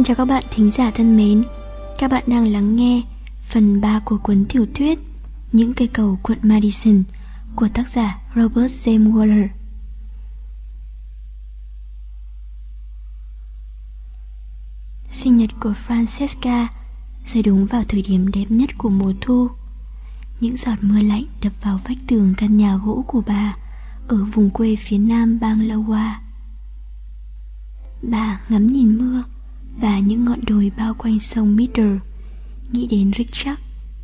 Xin chào các bạn thính giả thân mến. Các bạn đang lắng nghe phần 3 của cuốn tiểu thuyết Những cây cầu quận Madison của tác giả Robert James Waller. Sinh nhật của Francesca rơi đúng vào thời điểm đẹp nhất của mùa thu. Những giọt mưa lạnh đập vào vách tường căn nhà gỗ của bà ở vùng quê phía nam bang Iowa. Bà ngắm nhìn mưa và những ngọn đồi bao quanh sông Middle, nghĩ đến Richard.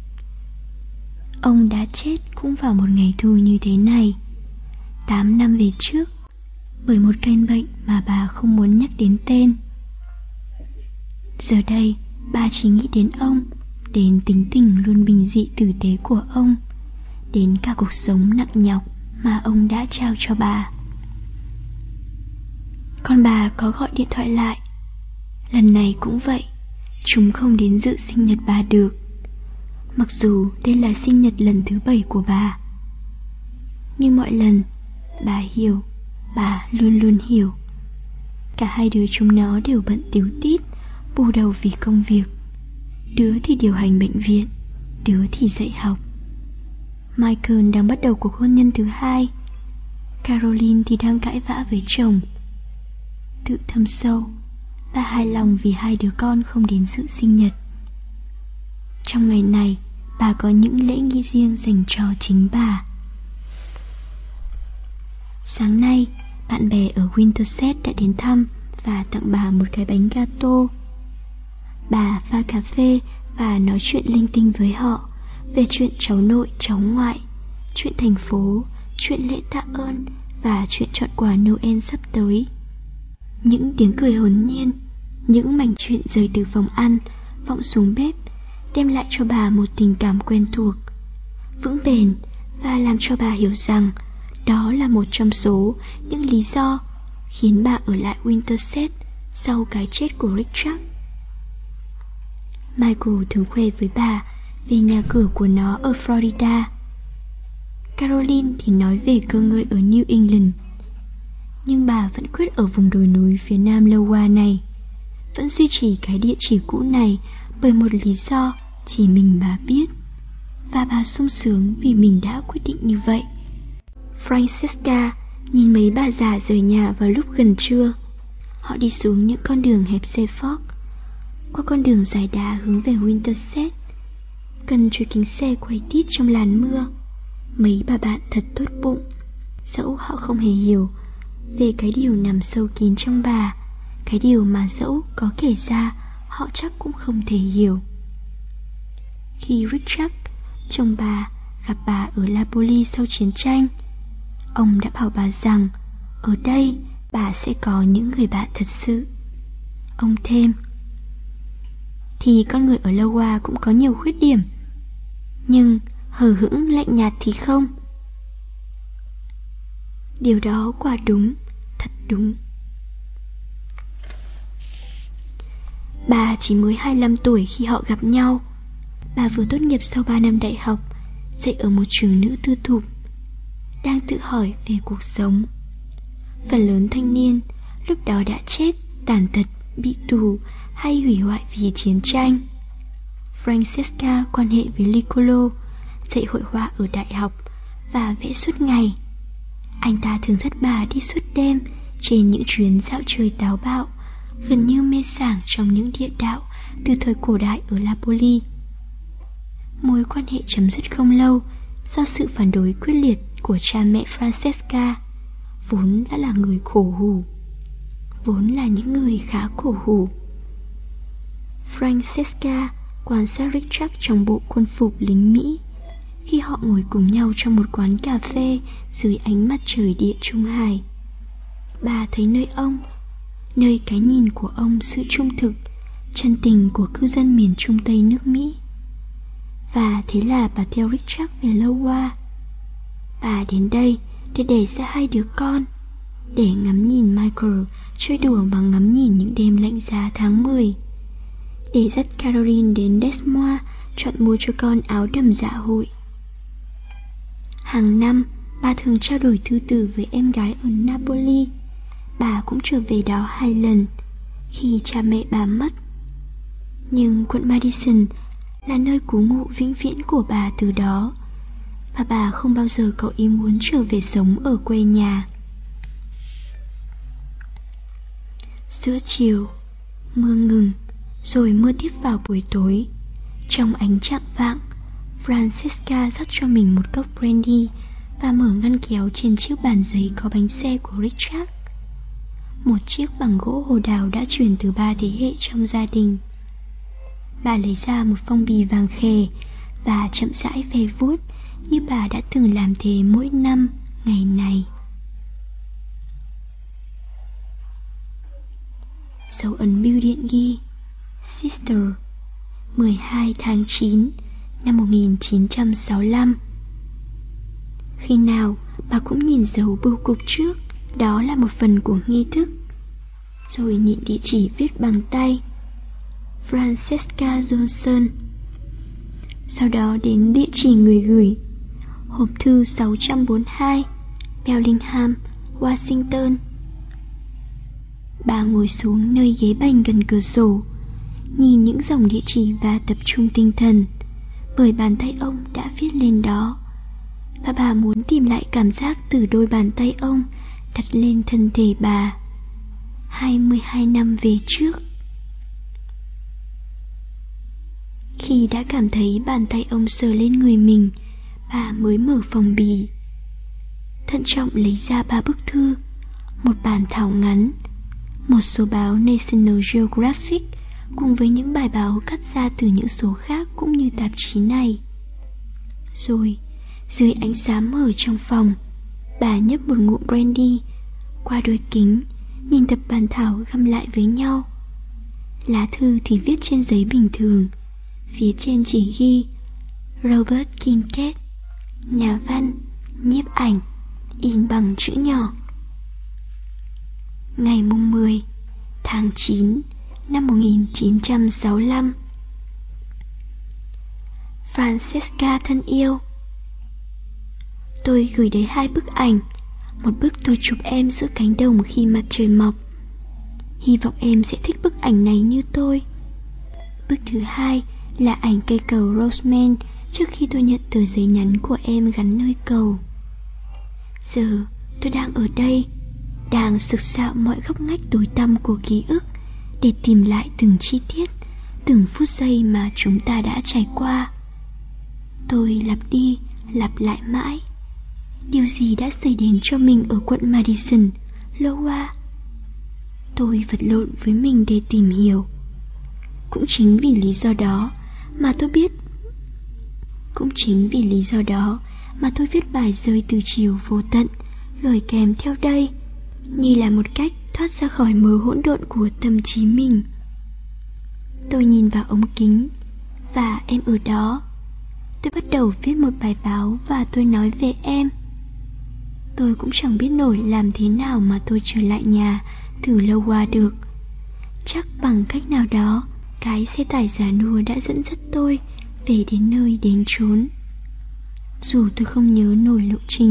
Ông đã chết cũng vào một ngày thu như thế này, 8 năm về trước, bởi một căn bệnh mà bà không muốn nhắc đến tên. Giờ đây, bà chỉ nghĩ đến ông, đến tính tình luôn bình dị tử tế của ông, đến cả cuộc sống nặng nhọc mà ông đã trao cho bà. Con bà có gọi điện thoại lại. Lần này cũng vậy, chúng không đến dự sinh nhật bà được, mặc dù đây là sinh nhật lần thứ 7 của bà. Như mọi lần, bà hiểu, bà luôn luôn hiểu. Cả hai đứa chúng nó đều bận tíu tít, bù đầu vì công việc. Đứa thì điều hành bệnh viện, đứa thì dạy học. Michael đang bắt đầu cuộc hôn nhân thứ 2. Caroline thì đang cãi vã với chồng. Tự thâm sâu, bà hài lòng vì hai đứa con không đến dự sinh nhật. Trong ngày này, bà có những lễ nghi riêng dành cho chính bà. Sáng nay, bạn bè ở Winterset đã đến thăm và tặng bà một cái bánh gato. Bà pha cà phê và nói chuyện linh tinh với họ về chuyện cháu nội, cháu ngoại, chuyện thành phố, chuyện lễ tạ ơn và chuyện chọn quà Noel sắp tới. Những tiếng cười hồn nhiên, những mảnh chuyện rời từ phòng ăn vọng xuống bếp đem lại cho bà một tình cảm quen thuộc, vững bền và làm cho bà hiểu rằng đó là một trong số những lý do khiến bà ở lại Winterset sau cái chết của Richard. Michael thường khoe với bà về nhà cửa của nó ở Florida. Caroline thì nói về cơ ngơi ở New England. Nhưng bà vẫn quyết ở vùng đồi núi phía nam Iowa này, vẫn duy trì cái địa chỉ cũ này bởi một lý do chỉ mình bà biết. Và bà sung sướng vì mình đã quyết định như vậy. Francesca nhìn mấy bà già rời nhà vào lúc gần trưa. Họ đi xuống những con đường hẹp xe Ford, qua con đường dài đá hướng về Winterset. Cần chuỗi kính xe quay tít trong làn mưa. Mấy bà bạn thật tốt bụng, dẫu họ không hề hiểu về cái điều nằm sâu kín trong bà, cái điều mà dẫu có kể ra họ chắc cũng không thể hiểu. Khi Richard, chồng bà, gặp bà ở Napoli sau chiến tranh, ông đã bảo bà rằng ở đây bà sẽ có những người bạn thật sự. Ông thêm, thì con người ở Iowa cũng có nhiều khuyết điểm, nhưng hờ hững lạnh nhạt thì không. Điều đó quả đúng, thật đúng. Bà chỉ mới 25 tuổi khi họ gặp nhau. Bà vừa tốt nghiệp sau 3 năm đại học, dạy ở một trường nữ tư thục, đang tự hỏi về cuộc sống. Phần lớn thanh niên lúc đó đã chết, tàn tật, bị tù hay hủy hoại vì chiến tranh. Francesca quan hệ với Nicolo, dạy hội họa ở đại học và vẽ suốt ngày. Anh ta thường dắt bà đi suốt đêm trên những chuyến dạo chơi táo bạo, gần như mê sảng trong những địa đạo từ thời cổ đại ở Napoli. Mối quan hệ chấm dứt không lâu do sự phản đối quyết liệt của cha mẹ Francesca, vốn đã là người khổ hủ, vốn là những người khá khổ hủ. Francesca quan sát Richard trong bộ quân phục lính Mỹ khi họ ngồi cùng nhau trong một quán cà phê dưới ánh mặt trời Địa Trung Hải. Bà thấy nơi ông, nơi cái nhìn của ông sự trung thực, chân tình của cư dân miền Trung Tây nước Mỹ. Và thế là bà theo Richard về Iowa. Bà đến đây để đẻ ra hai đứa con, để ngắm nhìn Michael chơi đùa và ngắm nhìn những đêm lạnh giá tháng 10, để dắt Caroline đến Des Moines chọn mua cho con áo đầm dạ hội. Hàng năm, bà thường trao đổi thư từ với em gái ở Napoli. Bà cũng trở về đó 2 lần. Khi cha mẹ bà mất, Nhưng quận Madison là nơi trú ngụ vĩnh viễn của bà từ đó, và bà không bao giờ có ý muốn trở về sống ở quê nhà. Giữa chiều, mưa ngừng, rồi mưa tiếp vào buổi tối. Trong ánh chạng vạng, Francesca rót cho mình một cốc brandy và mở ngăn kéo trên chiếc bàn giấy có bánh xe của Richard. Một chiếc bằng gỗ hồ đào đã truyền từ 3 thế hệ trong gia đình. Bà lấy ra một phong bì vàng khè và chậm rãi ve vuốt như bà đã từng làm thế mỗi năm ngày này. Dấu ấn bưu điện ghi Sister, 12 tháng 9 năm 1965. Khi nào bà cũng nhìn dấu bưu cục trước, đó là một phần của nghi thức. Rồi nhìn địa chỉ viết bằng tay Francesca Johnson. Sau đó đến địa chỉ người gửi, hộp thư 642 Bellingham, Washington. Bà ngồi xuống nơi ghế bành gần cửa sổ, nhìn những dòng địa chỉ và tập trung tinh thần, bởi bàn tay ông đã viết lên đó. Và bà muốn tìm lại cảm giác từ đôi bàn tay ông đặt lên thân thể bà 22 năm về trước. Khi đã cảm thấy bàn tay ông sờ lên người mình, bà mới mở phong bì, thận trọng lấy ra 3 bức thư, một bản thảo ngắn, một số báo National Geographic cùng với những bài báo cắt ra từ những số khác cũng như tạp chí này. Rồi, dưới ánh sáng mờ trong phòng, bà nhấp một ngụm brandy, qua đôi kính, nhìn tập bản thảo găm lại với nhau. Lá thư thì viết trên giấy bình thường, phía trên chỉ ghi Robert Kincaid, nhà văn, nhiếp ảnh, in bằng chữ nhỏ. Ngày mùng 10 tháng 9 năm 1965. Francesca thân yêu, tôi gửi đến 2 bức ảnh. Một bức tôi chụp em giữa cánh đồng khi mặt trời mọc. Hy vọng em sẽ thích bức ảnh này như tôi. Bức thứ 2 là ảnh cây cầu Roseman trước khi tôi nhận tờ giấy nhắn của em gắn nơi cầu. Giờ tôi đang ở đây, đang sực sạo mọi góc ngách tối tăm của ký ức để tìm lại từng chi tiết, từng phút giây mà chúng ta đã trải qua. Tôi lặp đi, lặp lại mãi. Điều gì đã xảy đến cho mình ở quận Madison, Iowa? Tôi vật lộn với mình để tìm hiểu. Cũng chính vì lý do đó mà tôi viết bài rơi từ chiều vô tận, gửi kèm theo đây, như là một cách thoát ra khỏi mớ hỗn độn của tâm trí mình. Tôi nhìn vào ống kính, và em ở đó. Tôi bắt đầu viết một bài báo và tôi nói về em. Tôi cũng chẳng biết nổi làm thế nào mà tôi trở lại nhà từ lâu qua được. Chắc bằng cách nào đó, cái xe tải già nua đã dẫn dắt tôi về đến nơi đến chốn. Dù tôi không nhớ nổi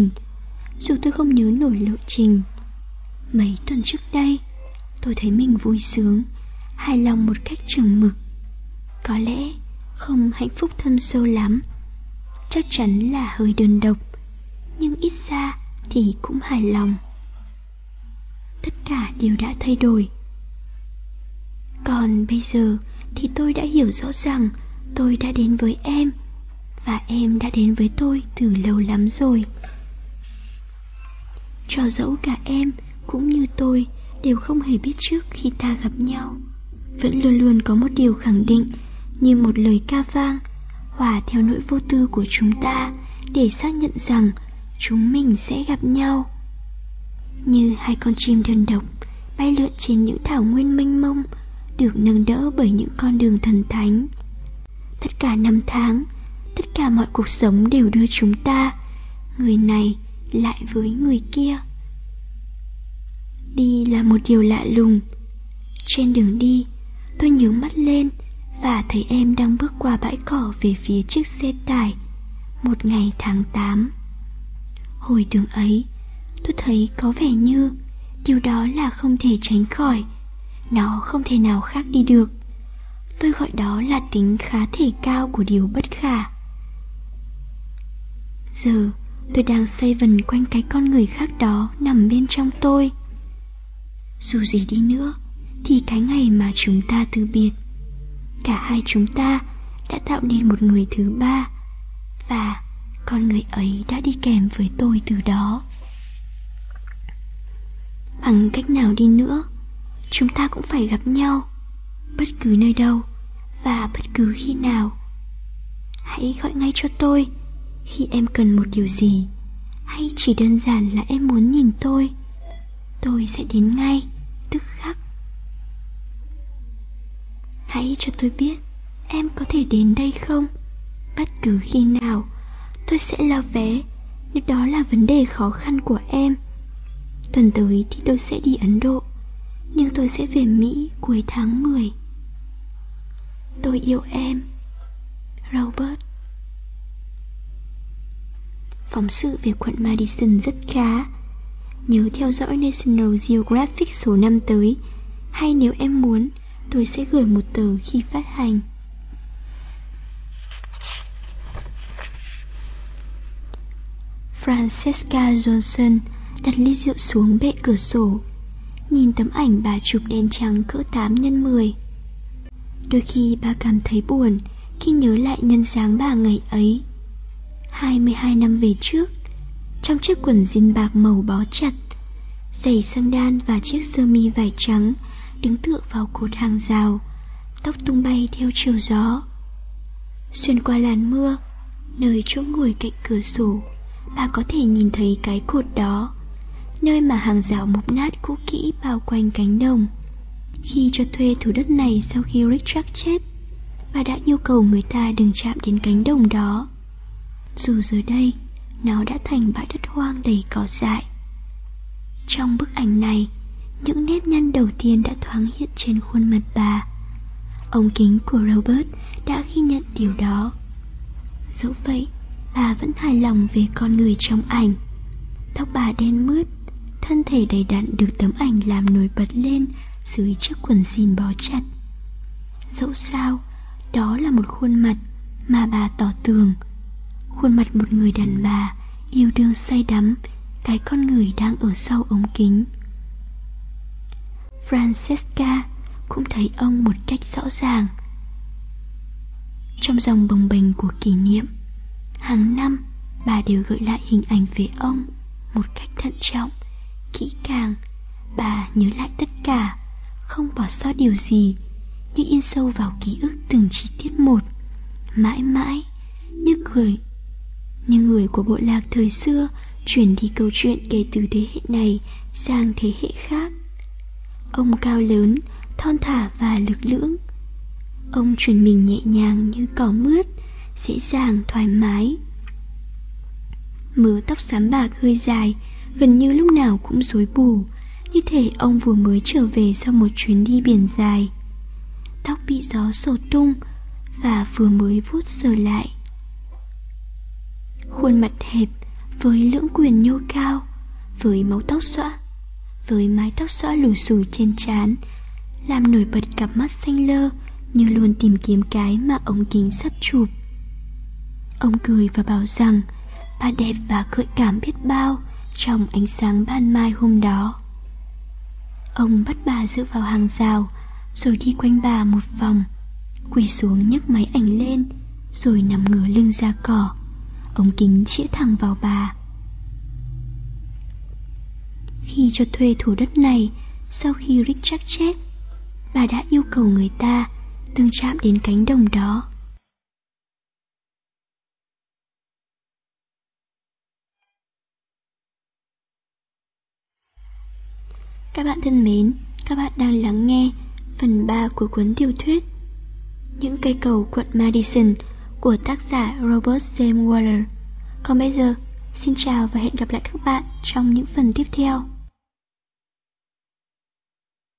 lộ trình, mấy tuần trước đây, tôi thấy mình vui sướng, hài lòng một cách chừng mực. Có lẽ không hạnh phúc thâm sâu lắm, chắc chắn là hơi đơn độc, nhưng ít ra thì cũng hài lòng. Tất cả đều đã thay đổi. Còn bây giờ thì tôi đã hiểu rõ rằng tôi đã đến với em, và em đã đến với tôi từ lâu lắm rồi. Cho dẫu cả em cũng như tôi đều không hề biết trước khi ta gặp nhau, vẫn luôn luôn có một điều khẳng định như một lời ca vang hòa theo nỗi vô tư của chúng ta để xác nhận rằng chúng mình sẽ gặp nhau. Như 2 con chim đơn độc bay lượn trên những thảo nguyên mênh mông, được nâng đỡ bởi những con đường thần thánh. Tất cả năm tháng, tất cả mọi cuộc sống đều đưa chúng ta, người này lại với người kia. Đi là một điều lạ lùng. Trên đường đi, tôi nhướng mắt lên và thấy em đang bước qua bãi cỏ về phía chiếc xe tải. Một ngày tháng 8. Hồi tưởng ấy, tôi thấy có vẻ như điều đó là không thể tránh khỏi. Nó không thể nào khác đi được. Tôi gọi đó là tính khá thể cao của điều bất khả. Giờ tôi đang xoay vần quanh cái con người khác đó nằm bên trong tôi. Dù gì đi nữa thì cái ngày mà chúng ta từ biệt, cả hai chúng ta đã tạo nên một người thứ ba, và con người ấy đã đi kèm với tôi từ đó. Bằng cách nào đi nữa, chúng ta cũng phải gặp nhau, bất cứ nơi đâu và bất cứ khi nào. Hãy gọi ngay cho tôi khi em cần một điều gì, hay chỉ đơn giản là em muốn nhìn tôi sẽ đến ngay, tức khắc. Hãy cho tôi biết em có thể đến đây không. Bất cứ khi nào, tôi sẽ lo vé nếu đó là vấn đề khó khăn của em. Tuần tới thì tôi sẽ đi Ấn Độ, nhưng tôi sẽ về Mỹ cuối tháng 10. Tôi yêu em, Robert. Phóng sự về quận Madison rất khá. Nhớ theo dõi National Geographic số 5 tới, hay nếu em muốn, tôi sẽ gửi một tờ khi phát hành. Francesca Johnson đặt ly rượu xuống bệ cửa sổ, nhìn tấm ảnh bà chụp đen trắng cỡ 8x10. Đôi khi bà cảm thấy buồn khi nhớ lại nhân dáng bà ngày ấy, 22 năm về trước, trong chiếc quần jean bạc màu bó chặt, giày sandal và chiếc sơ mi vải trắng, đứng tựa vào cột hàng rào, tóc tung bay theo chiều gió. Xuyên qua làn mưa, nơi chỗ ngồi cạnh cửa sổ, bà có thể nhìn thấy cái cột đó, nơi mà hàng rào mục nát cũ kỹ bao quanh cánh đồng. Khi cho thuê thửa đất này sau khi Richard chết, bà đã yêu cầu người ta đừng chạm đến cánh đồng đó, dù giờ đây nó đã thành bãi đất hoang đầy cỏ dại. Trong bức ảnh này, những nếp nhăn đầu tiên đã thoáng hiện trên khuôn mặt bà. Ống kính của Robert đã ghi nhận điều đó. Dẫu vậy, bà vẫn hài lòng về con người trong ảnh. Tóc bà đen mướt, thân thể đầy đặn được tấm ảnh làm nổi bật lên dưới chiếc quần jean bó chặt. Dẫu sao, đó là một khuôn mặt mà bà tỏ tường, khuôn mặt một người đàn bà yêu đương say đắm cái con người đang ở sau ống kính. Francesca cũng thấy ông một cách rõ ràng. Trong dòng bồng bềnh của kỷ niệm, hàng năm bà đều gợi lại hình ảnh về ông một cách thận trọng, kỹ càng. Bà nhớ lại tất cả, không bỏ sót điều gì, như in sâu vào ký ức từng chi tiết một, mãi mãi như người của bộ lạc thời xưa chuyển đi câu chuyện kể từ thế hệ này sang thế hệ khác. Ông cao lớn, thon thả và lực lưỡng. Ông chuyển mình nhẹ nhàng như cỏ mướt, dễ dàng, thoải mái. Mớ tóc xám bạc hơi dài, gần như lúc nào cũng rối bù, như thể ông vừa mới trở về sau một chuyến đi biển dài. Tóc bị gió xổ tung và vừa mới vuốt sờ lại. Khuôn mặt hẹp với lưỡng quyền nhô cao, với mái tóc xõa lù xù trên trán, làm nổi bật cặp mắt xanh lơ như luôn tìm kiếm cái mà ống kính sắp chụp. Ông cười và bảo rằng bà đẹp và gợi cảm biết bao trong ánh sáng ban mai hôm đó. Ông bắt bà dựa vào hàng rào, rồi đi quanh bà một vòng, quỳ xuống nhấc máy ảnh lên, rồi nằm ngửa lưng ra cỏ, ống kính chĩa thẳng vào bà. Khi cho thuê thửa đất này, sau khi Richard chết, bà đã yêu cầu người ta đừng chạm đến cánh đồng đó. Các bạn thân mến, các bạn đang lắng nghe phần 3 của cuốn tiểu thuyết Những cây cầu quận Madison của tác giả Robert James Waller. Còn bây giờ, xin chào và hẹn gặp lại các bạn trong những phần tiếp theo.